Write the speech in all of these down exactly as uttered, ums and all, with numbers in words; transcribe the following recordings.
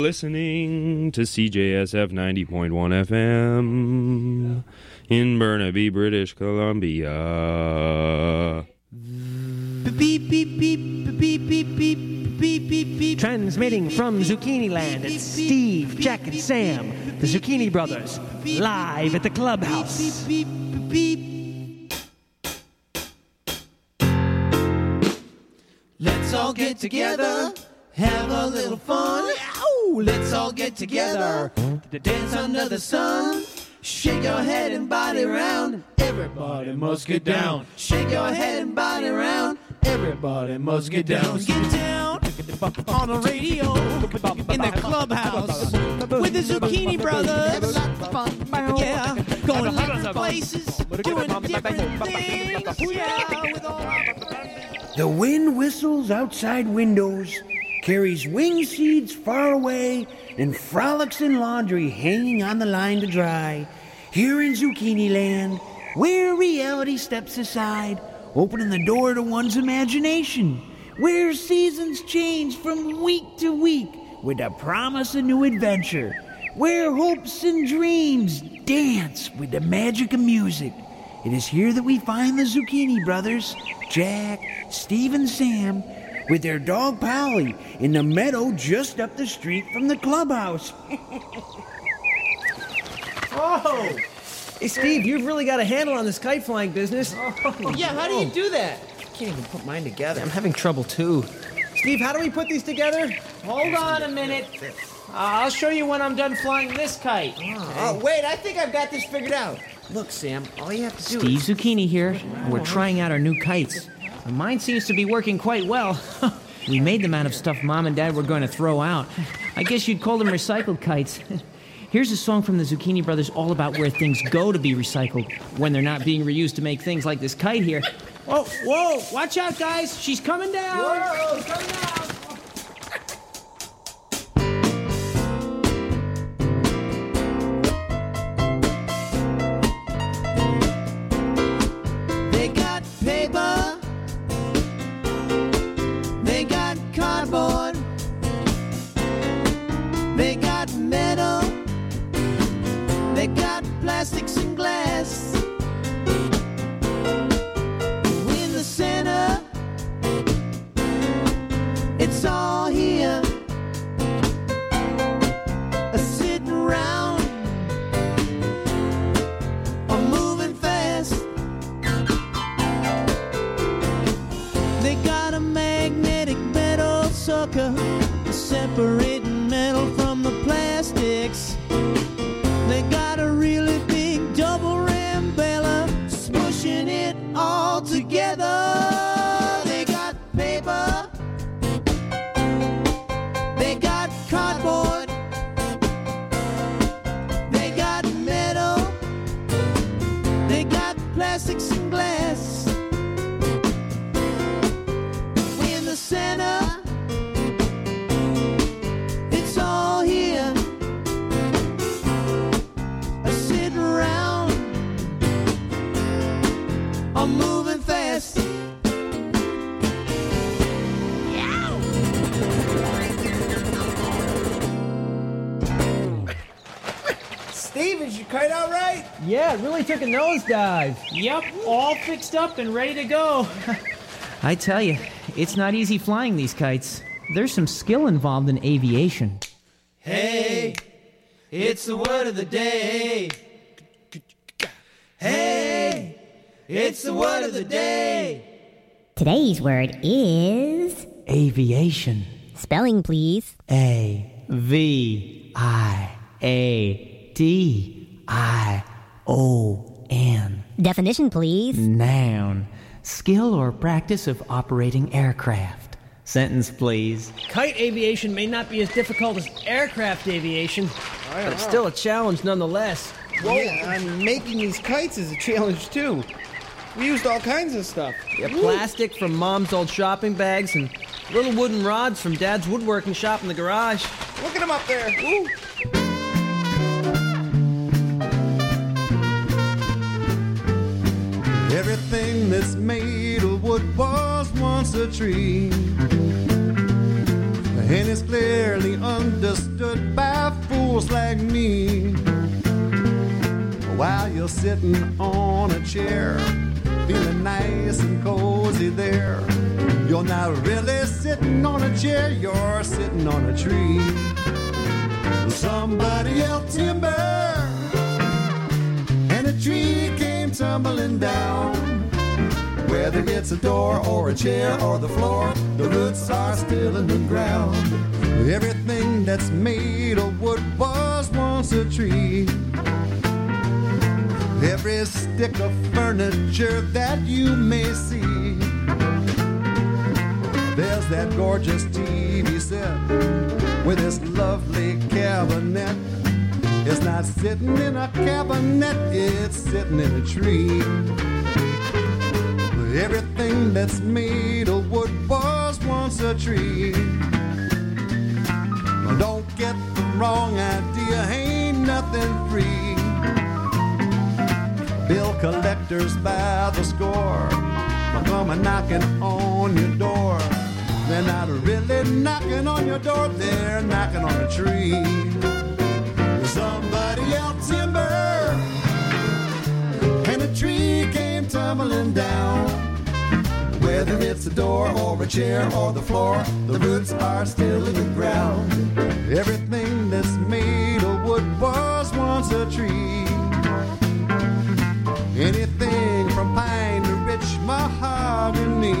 Listening to C J S F ninety point one F M in Burnaby, British Columbia. Beep, beep, beep, beep, beep, beep, beep, beep, beep. Transmitting from Zucchini Land, it's Steve, Jack, and Sam, the Zucchini Brothers, live at the clubhouse. Beep, beep, beep. Let's all get together, have a little fun. Ow! Let's all get together to dance under the sun. Shake your head and body round. Everybody must get down. Shake your head and body round. Everybody must get down. Get down on the radio in the clubhouse with the Zucchini Brothers. Yeah, going different places, doing different things. Yeah, with all the wind whistles outside windows, carries wing seeds far away, and frolics in laundry hanging on the line to dry. Here in Zucchini Land, where reality steps aside, opening the door to one's imagination, where seasons change from week to week with the promise of new adventure, where hopes and dreams dance with the magic of music. It is here that we find the Zucchini Brothers, Jack, Steve, and Sam, with their dog Polly in the meadow just up the street from the clubhouse. Oh! Hey, Steve, you've really got a handle on this kite flying business. Oh, yeah, how do you do that? I can't even put mine together. I'm having trouble, too. Steve, how do we put these together? Hold on a minute. Uh, I'll show you when I'm done flying this kite. Oh, oh, wait, I think I've got this figured out. Look, Sam, all you have to do Steve is... Steve Zucchini here. We're trying out our new kites. Mine seems to be working quite well. We made them out of stuff Mom and Dad were going to throw out. I guess you'd call them recycled kites. Here's a song from the Zucchini Brothers all about where things go to be recycled when they're not being reused to make things like this kite here. Whoa, whoa, watch out, guys. She's coming down. Whoa, coming down. They got paper. They got cardboard. They got metal. They got plastics and glass. In the center, it's all here, a sitting around, or moving fast. They got a magnetic metal sucker, separating metal from the plastics. They got a really big double ram bella, smushing it all together. They got paper. They got cardboard. They got metal. They got plastics and glass. In the center, it's all here. Around, I'm moving fast. Steve, is your kite all right? Yeah, it really took a nosedive. Yep, all fixed up and ready to go. I tell you, it's not easy flying these kites. There's some skill involved in aviation. Hey, it's the word of the day. Hey, it's the word of the day. Today's word is... aviation. Spelling, please. A V I A D I O N. Definition, please. Noun. Skill or practice of operating aircraft. Sentence, please. Kite aviation may not be as difficult as aircraft aviation, but it's still a challenge nonetheless. Whoa, yeah, and making these kites is a challenge, too. We used all kinds of stuff. Yeah, plastic from Mom's old shopping bags and little wooden rods from Dad's woodworking shop in the garage. Look at them up there. Ooh. Everything that's made of wood was once a tree. and it's clearly understood by fools like me. While you're sitting on a chair, feeling nice and cozy there, you're not really sitting on a chair, you're sitting on a tree. Somebody yelled timber, and a tree came tumbling down. Whether it's a door or a chair or the floor, the roots are still in the ground. Everything that's made of wood was once a tree. Every stick of furniture that you may see, there's that gorgeous T V set with this lovely cabinet. It's not sitting in a cabinet, it's sitting in a tree. Everything that's made of wood was once a tree. Now don't get the wrong idea, ain't nothing free. Bill collectors by the score are coming knocking on your door. They're not really knocking on your door, they're knocking on a tree. Somebody yelled timber, and a tree came tumbling down. Whether it's a door or a chair or the floor, the roots are still in the ground. Everything that's made of wood was once a tree. Anything from pine to rich mahogany.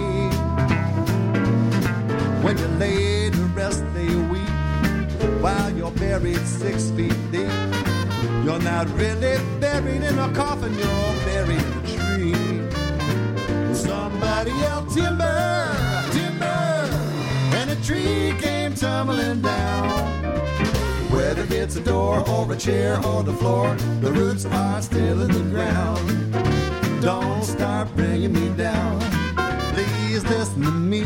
When you lay to rest they weep, while you're buried six feet deep. You're not really buried in a coffin, you're buried in a tree. Somebody yelled timber, timber, and a tree came tumbling down. Whether it's a door or a chair or the floor, the roots are still in the ground. Don't start bringing me down, please listen to me.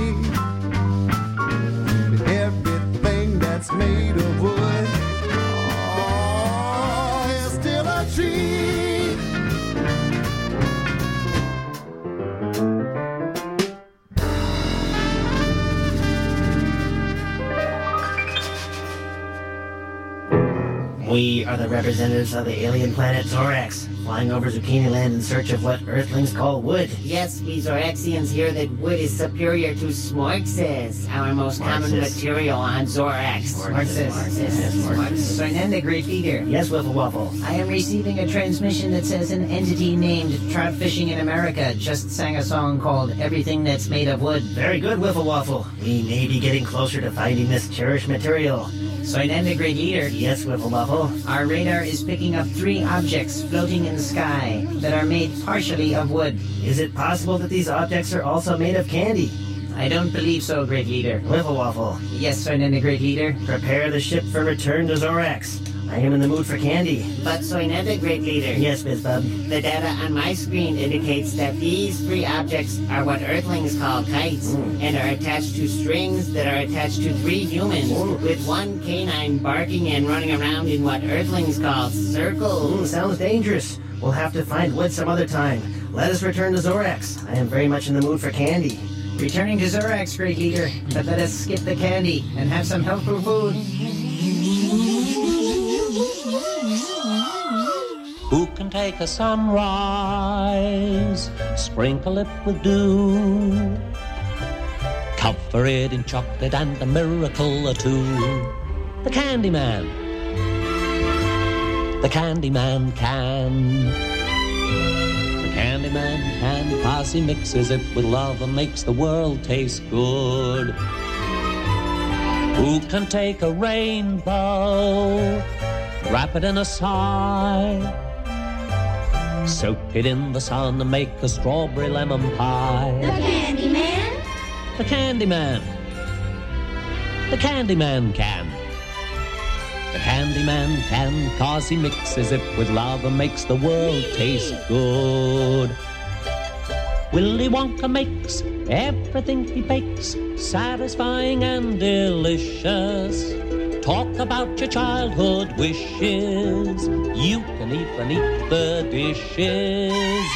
Everything that's made of wood, oh, is still a tree. We are the representatives of the alien planet Zorax, flying over Zucchini Land in search of what Earthlings call wood. Yes, we Zoraxians hear that wood is superior to smorxes, our most common material on Zorax. Smorxes. Smorxes. Soinenda, Great Leader. Yes, Wiffle Waffle. I am receiving a transmission that says an entity named Trout Fishing in America just sang a song called Everything That's Made of Wood. Very good, Wiffle Waffle. We may be getting closer to finding this cherished material. Soinenda, Great Leader. Yes, Wiffle Waffle. Our radar is picking up three objects floating in the sky that are made partially of wood. Is it possible that these objects are also made of candy? I don't believe so, Great Leader. Wiffle Waffle. Yes, Soinenda, Great Leader. Prepare the ship for return to Zorax. I am in the mood for candy. But Soinenda, Great Leader. Yes, BizBub. The data on my screen indicates that these three objects are what Earthlings call kites, mm. and are attached to strings that are attached to three humans, mm. with one canine barking and running around in what Earthlings call circles. Mm, sounds dangerous. We'll have to find wood some other time. Let us return to Zorax. I am very much in the mood for candy. Returning to Zorax, Great Leader, but let us skip the candy and have some healthful food. Who can take a sunrise, sprinkle it with dew, cover it in chocolate and a miracle or two? The Candyman. The Candyman can. The Candyman can, 'cause he mixes it with love and makes the world taste good. Who can take a rainbow, wrap it in a sigh, soak it in the sun and make a strawberry lemon pie? The Candyman? The Candyman. The Candyman can. The Candyman can, 'cause he mixes it with love and makes the world taste good. Willy Wonka makes everything he bakes satisfying and delicious. Talk about your childhood wishes, you can even eat the dishes.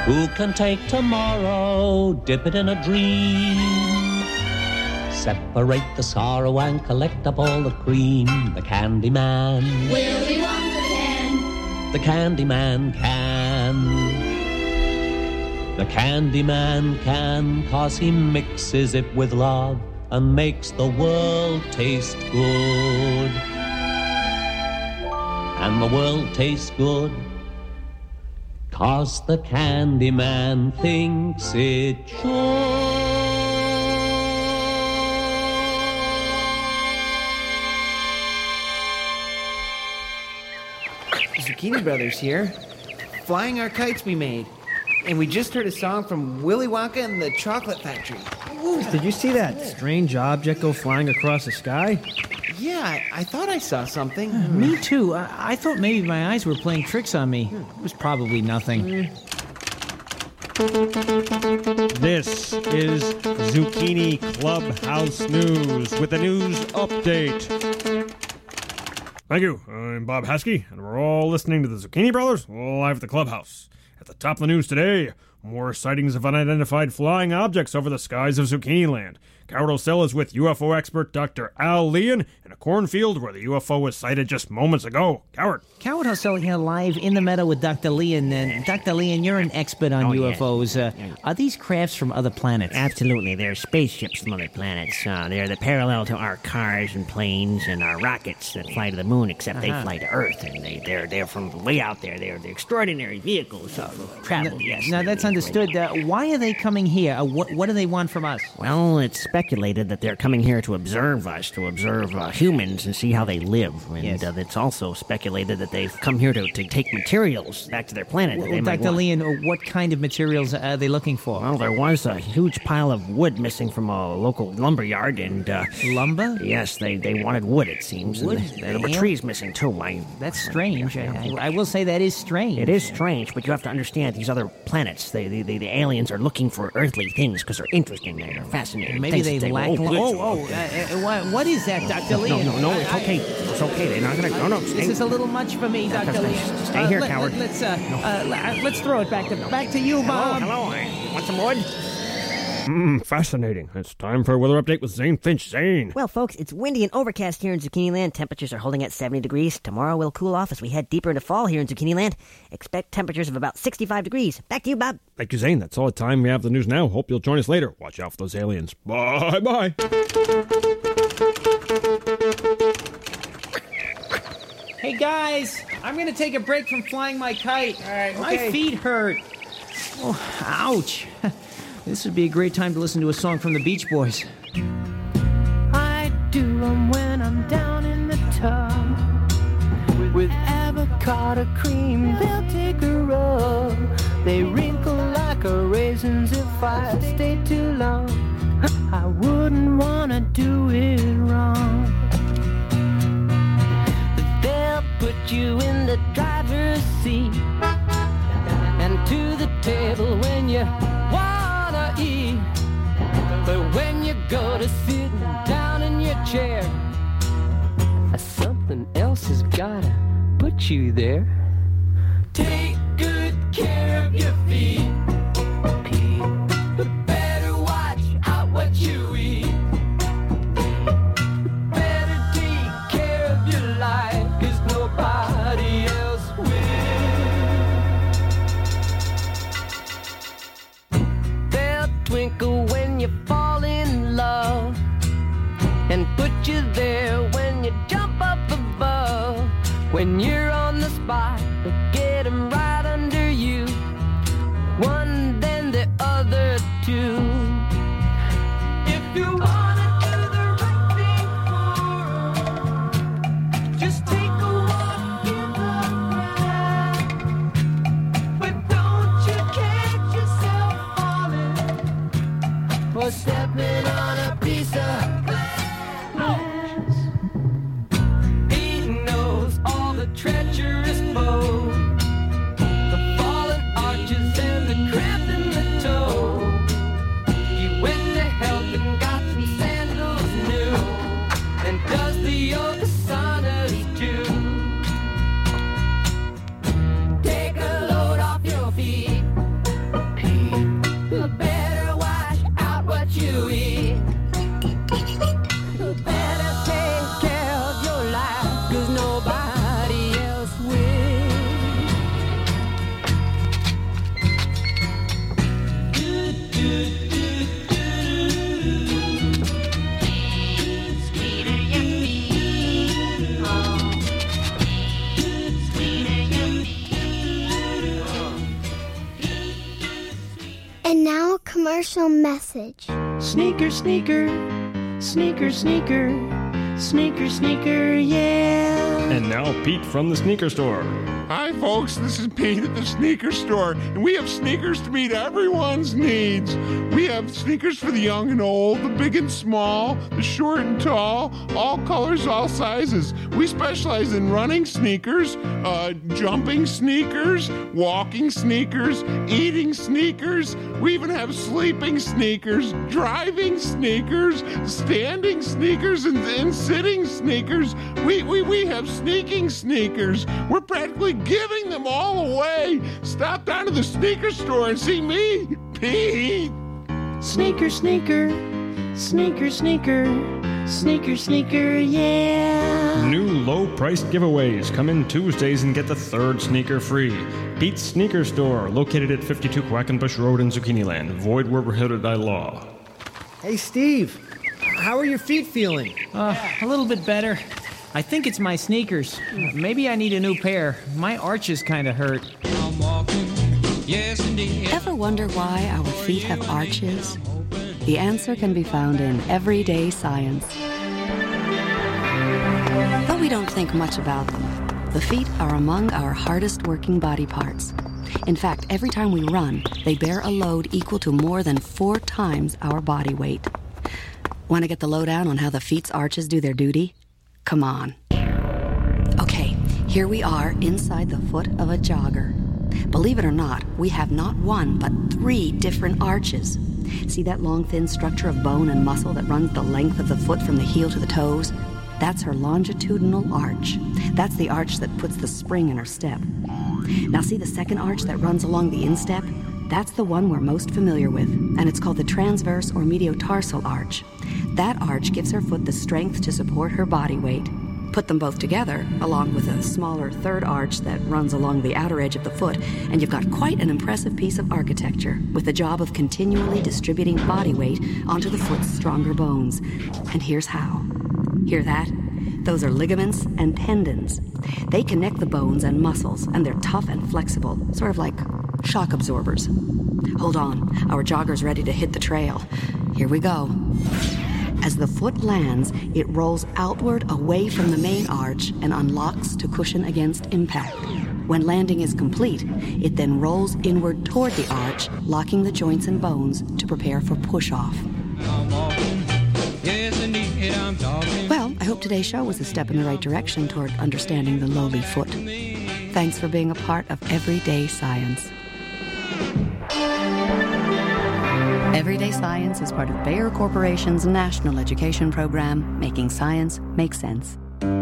Who can take tomorrow, dip it in a dream? Separate the sorrow and collect up all the cream. The Candy Man. Willy Wonka can. The Candy Man can. The Candy Man can, 'cause he mixes it with love and makes the world taste good. And the world tastes good 'cause the Candy Man thinks it should. Zucchini Brothers here, flying our kites we made. And we just heard a song from Willy Wonka and the Chocolate Factory. Ooh, did you see that strange object go flying across the sky? Yeah, I, I thought I saw something. Me too. I, I thought maybe my eyes were playing tricks on me. It was probably nothing. This is Zucchini Clubhouse News with a news update. Thank you. I'm Bob Haskey, and we're all listening to the Zucchini Brothers live at the clubhouse. At the top of the news today, more sightings of unidentified flying objects over the skies of Zucchini Land. Coward O'Sell is with U F O expert Doctor Al Leon in a cornfield where the U F O was sighted just moments ago. Coward. Coward O'Sell here live in the meadow with Doctor Leon. And Doctor Leon, you're an expert on Oh, U yeah. F Os. Uh, are these crafts from other planets? Absolutely. They're spaceships from other planets. Uh, they're the parallel to our cars and planes and our rockets that fly to the moon, except Uh-huh. they fly to Earth. And they, they're, they're from way out there. They're the extraordinary vehicles of travel, yes. Now, that's understood. Uh, why are they coming here? Uh, what, what do they want from us? Well, it's speculated that they're coming here to observe us, to observe uh, humans and see how they live. And Yes. uh, it's also speculated that they've come here to, to take materials back to their planet. that they Well, might Doctor want. Leon, uh, what kind of materials are they looking for? Well, there was a huge pile of wood missing from a local lumber yard, and... Uh, Lumber? Yes, they, they wanted wood, it seems. Wood? And there were Damn. trees missing, too. I, That's strange. I, I will say that is strange. It is strange, but you have to understand these other planets. They, they, they, the aliens are looking for earthly things because they're interesting. They're fascinating. Maybe things they that lack... oh, Oh, oh, uh, uh, what, what is that, Doctor No, Leon? no, no, I- it's I- okay. It's okay. They're not going to... No, no, stay. This is a little much for me, Doctor Stay- Leon. stay here, let, coward. Let, let's, uh, uh, le- let's throw it back to back to you, Bob. Hello, hello. Want some wood? Mmm, fascinating. It's time for a weather update with Zane Finch. Zane. Well, folks, it's windy and overcast here in Zucchini Land. Temperatures are holding at seventy degrees. Tomorrow will cool off as we head deeper into fall here in Zucchini Land. Expect temperatures of about sixty-five degrees. Back to you, Bob. Thank you, Zane. That's all the time we have for the news now. Hope you'll join us later. Watch out for those aliens. Bye-bye. Hey, guys, I'm going to take a break from flying my kite. All right, my okay. feet hurt. Oh, ouch. This would be a great time to listen to a song from the Beach Boys. I do them when I'm down in the tub with avocado cream. They'll take a rub. They wrinkle like a raisins if I stay too long. I wouldn't wanna do it wrong. They'll put you in the driver's seat and to the table when you wanna eat. But when you go to sitting down in your chair, something else has gotta put you there. Take good care of your feet. Better watch out what you eat. Better take care of your life, 'cause nobody else will. They'll twinkle when you fall in love and put you there when you jump up above. When you're on the spot, they get 'em right under you. One, then the other two. If you wanna do the right thing for 'em, just take a walk in the grass. But don't you catch yourself falling or stepping on a piece of glass. He knows all the tricks And now a commercial message. Sneaker, sneaker, sneaker, sneaker, sneaker, sneaker, yeah. And now Pete from the sneaker store. Hi folks, this is Pete at the sneaker store, and we have sneakers to meet everyone's needs. We have sneakers for the young and old, the big and small, the short and tall, all colors, all sizes. We specialize in running sneakers, uh, jumping sneakers, walking sneakers, eating sneakers. We even have sleeping sneakers, driving sneakers, standing sneakers, and, and sitting sneakers. We, we, we have sneaking sneakers. We're practically giving them all away. Stop down to the sneaker store and see me, Pete. Sneaker, sneaker, sneaker, sneaker, sneaker, sneaker, yeah. New low-priced giveaways. Come in Tuesdays and get the third sneaker free. Pete's Sneaker Store, located at fifty-two Quackenbush Road in Zucchini Land. Void where prohibited by law. Hey, Steve. How are your feet feeling? Uh, a little bit better. I think it's my sneakers. Maybe I need a new pair. My arches kind of hurt. I'm walking, yes indeed. Ever wonder why our feet have arches? The answer can be found in Everyday Science. Though we don't think much about them, the feet are among our hardest working body parts. In fact, every time we run, they bear a load equal to more than four times our body weight. Want to get the lowdown on how the feet's arches do their duty? Come on. Okay, here we are inside the foot of a jogger. Believe it or not, we have not one but three different arches. See that long, thin structure of bone and muscle that runs the length of the foot from the heel to the toes? That's her longitudinal arch. That's the arch that puts the spring in her step. Now see the second arch that runs along the instep? That's the one we're most familiar with, and it's called the transverse or mediotarsal arch. That arch gives her foot the strength to support her body weight. Put them both together, along with a smaller third arch that runs along the outer edge of the foot, and you've got quite an impressive piece of architecture, with the job of continually distributing body weight onto the foot's stronger bones. And here's how. Hear that? Those are ligaments and tendons. They connect the bones and muscles, and they're tough and flexible, sort of like shock absorbers. Hold on, our jogger's ready to hit the trail. Here we go. As the foot lands, it rolls outward away from the main arch and unlocks to cushion against impact. When landing is complete, it then rolls inward toward the arch, locking the joints and bones to prepare for push-off. Well, I hope today's show was a step in the right direction toward understanding the lowly foot. Thanks for being a part of Everyday Science. Everyday Science is part of Bayer Corporation's national education program, making science make sense.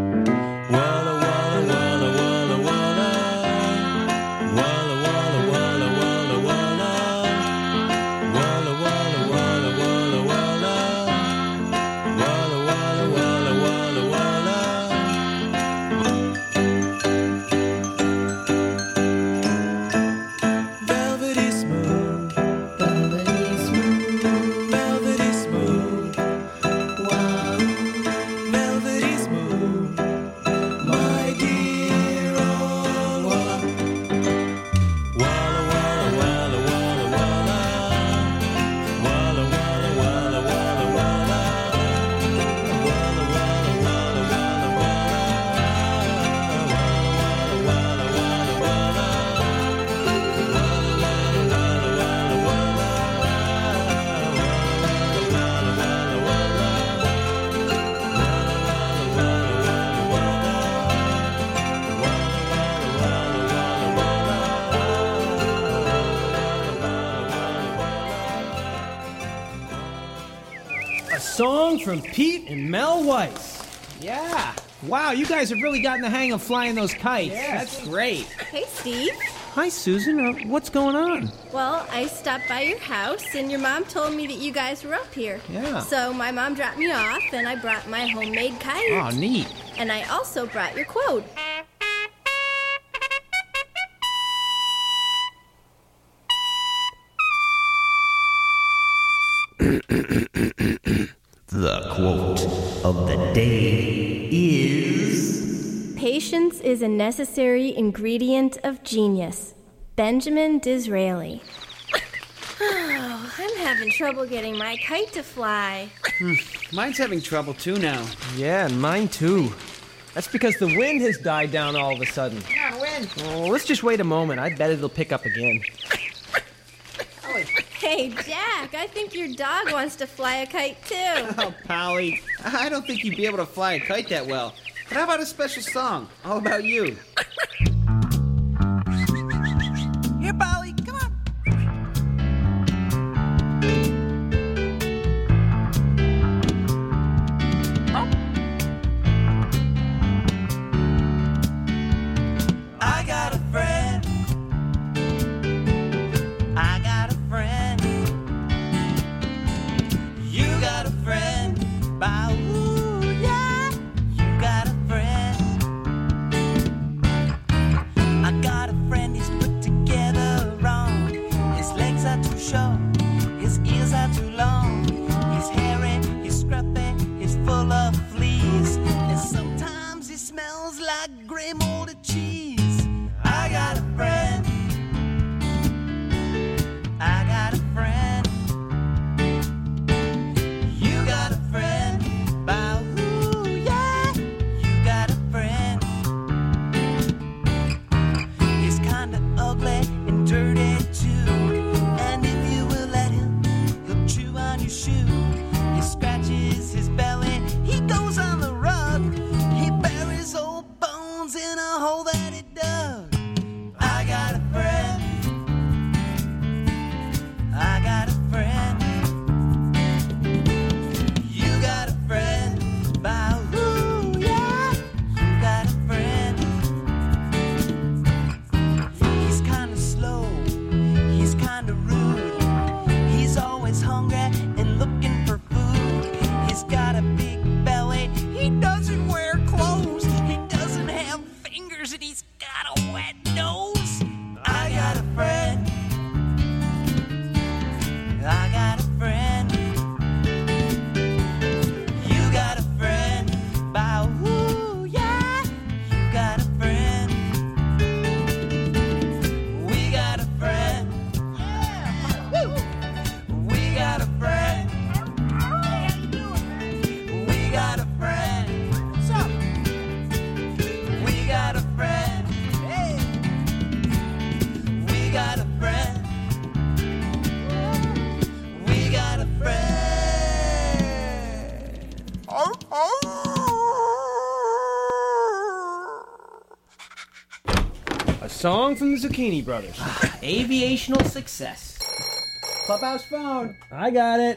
Song from Pete and Mel Weiss. Yeah. Wow, you guys have really gotten the hang of flying those kites. Yeah, that's great. Hey, Steve. Hi, Susan. Uh, what's going on? Well, I stopped by your house, and your mom told me that you guys were up here. Yeah. So my mom dropped me off, and I brought my homemade kite. Oh, neat. And I also brought your quote. The quote of the day is... Patience is a necessary ingredient of genius. Benjamin Disraeli. I'm having trouble getting my kite to fly. Mine's having trouble too now. Yeah, and mine too. That's because the wind has died down all of a sudden. Come on, wind. Oh, let's just wait a moment. I bet it'll pick up again. Hey, Jack, I think your dog wants to fly a kite too. Oh, Polly, I don't think you'd be able to fly a kite that well. But how about a special song all about you? Here, Polly, come on. I got a friend. I got a friend. You got a friend. Bow, ooh, yeah. You got a friend. I got a friend, he's put together wrong. His legs are too short, his ears are too long. He's hairy, he's scruffy, he's full of fleas. And sometimes he smells like gray molded cheese. I got a friend. I got a friend. You got a friend. Bow, ooh, yeah. You got a friend. He's kinda ugly and dirty too. And if you will let him, he'll chew on your shoe. He scratches his belly, he goes on the rug. He buries old bones in a hole that he dug. I got a friend. I got a friend. You got a friend. Bow, ooh, yeah. You got a friend. He's kinda slow. He's kinda rude. He's always hungry and looking for food. He's got a big belly. He doesn't wear clothes. He doesn't have fingers and he's got a wet nose. I got a friend. I got a friend. You got a friend. Bow, ooh, yeah. You got a friend. We got a friend. Yeah. Woo. We got a friend. We got a friend. What's up? We got a friend. Hey. We got a friend. We got a friend. Oh, oh. A song from the Zucchini Brothers. Aviational success. Clubhouse phone. I got it.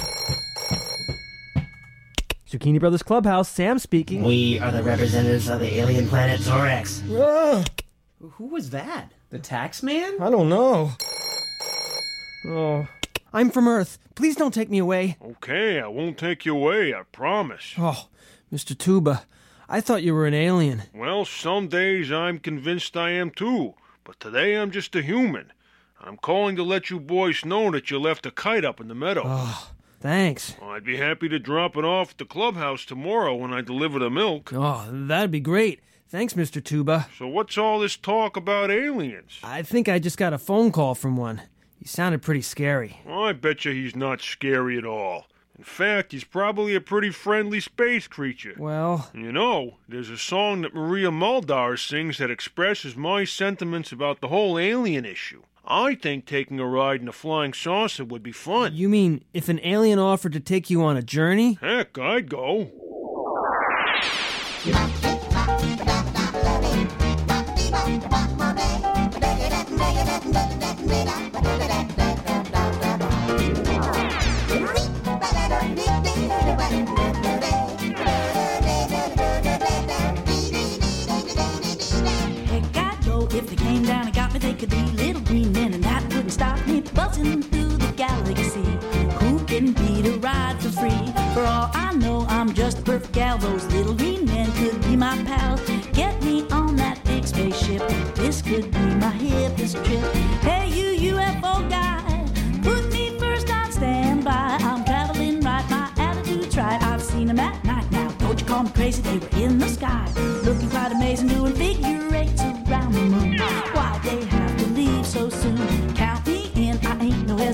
Zucchini Brothers Clubhouse, Sam speaking. We are the representatives of the alien planet Zorax. Ah, Who was that? The tax man? I don't know. Oh, I'm from Earth. Please don't take me away. Okay, I won't take you away, I promise. Oh, Mister Tuba, I thought you were an alien. Well, some days I'm convinced I am too, but today I'm just a human. I'm calling to let you boys know that you left a kite up in the meadow. Oh, thanks. I'd be happy to drop it off at the clubhouse tomorrow when I deliver the milk. Oh, that'd be great. Thanks, Mister Tuba. So what's all this talk about aliens? I think I just got a phone call from one. He sounded pretty scary. I bet you he's not scary at all. In fact, he's probably a pretty friendly space creature. Well... You know, there's a song that Maria Muldaur sings that expresses my sentiments about the whole alien issue. I think taking a ride in a flying saucer would be fun. You mean if an alien offered to take you on a journey? Heck, I'd go. Heck, I'd go if they came down and got me. They could be little green men, and that wouldn't stop me buzzing through the galaxy. Who can beat a ride for free? For all I know, I'm just a perfect gal. Those little green men could be my pals. Get me on that big spaceship. This could be my hippest trip. Hey, you U F O guy, put me first on standby. I'm traveling right, my attitude's right. I've seen them at night now. Don't you call me crazy, they were in the sky, looking quite amazing, doing figure eights around the moon. Why they have to leave so soon? Count me in, I ain't no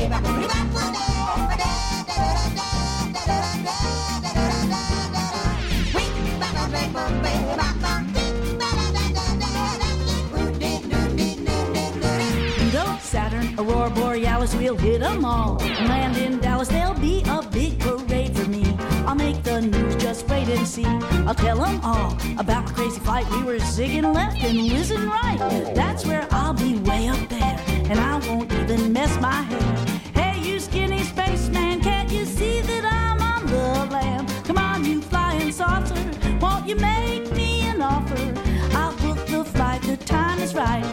Pluto, Saturn, Aurora Borealis, we'll hit 'em all. Land in Dallas, there'll be a big parade for me. I'll make the news, just wait and see. I'll tell 'em all about the crazy flight. We were zigging left and whizzing right. That's where I'll be way up there, and I won't even mess my hair. Hey, you skinny spaceman, can't you see that I'm on the lam? Come on, you flying saucer, won't you make me an offer? I'll book the flight, the time is right.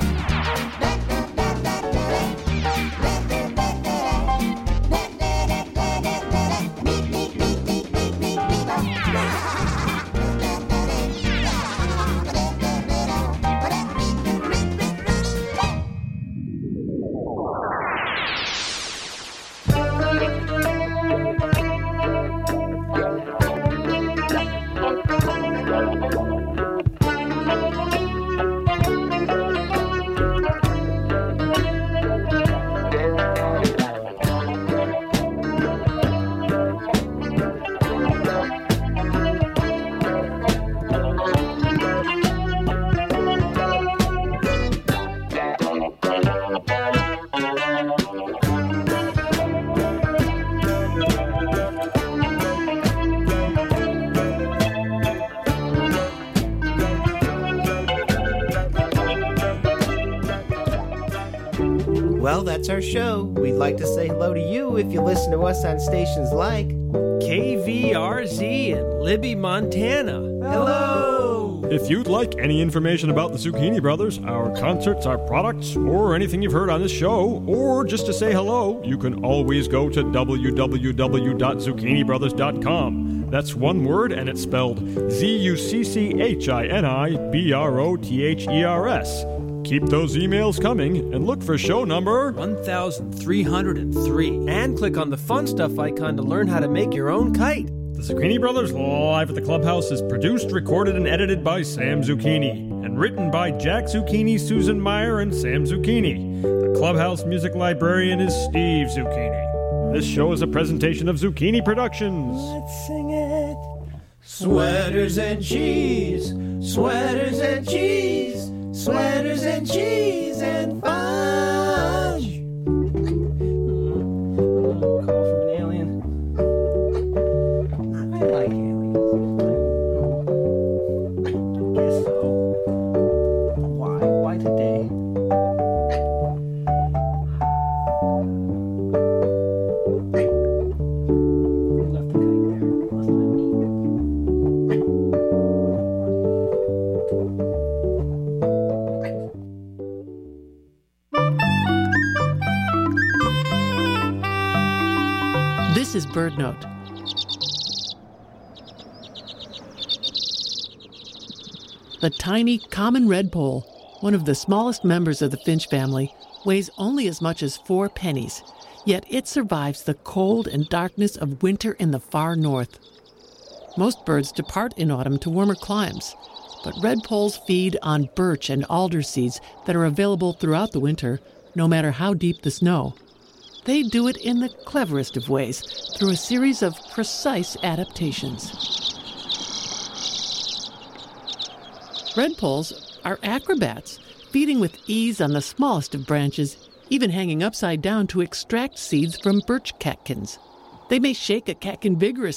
Well, that's our show. We'd like to say hello to you if you listen to us on stations like K V R Z in Libby, Montana. Hello! If you'd like any information about the Zucchini Brothers, our concerts, our products, or anything you've heard on this show, or just to say hello, you can always go to w w w dot zucchini brothers dot com. That's one word, and it's spelled Z U C C H I N I B R O T H E R S. Keep those emails coming and look for show number one thousand three hundred three. And click on the fun stuff icon to learn how to make your own kite. The Zucchini Brothers Live at the Clubhouse is produced, recorded, and edited by Sam Zucchini, and written by Jack Zucchini, Susan Meyer, and Sam Zucchini. The Clubhouse music librarian is Steve Zucchini. This show is a presentation of Zucchini Productions. Let's sing it. Sweaters and cheese, sweaters and cheese, sweaters and cheese and fudge. Call from an alien. I like aliens. I guess so. Why? Why today? This is BirdNote. The tiny common redpoll, one of the smallest members of the finch family, weighs only as much as four pennies, yet it survives the cold and darkness of winter in the far north. Most birds depart in autumn to warmer climes, but redpolls feed on birch and alder seeds that are available throughout the winter, no matter how deep the snow. They do it in the cleverest of ways, through a series of precise adaptations. Redpolls are acrobats, feeding with ease on the smallest of branches, even hanging upside down to extract seeds from birch catkins. They may shake a catkin vigorously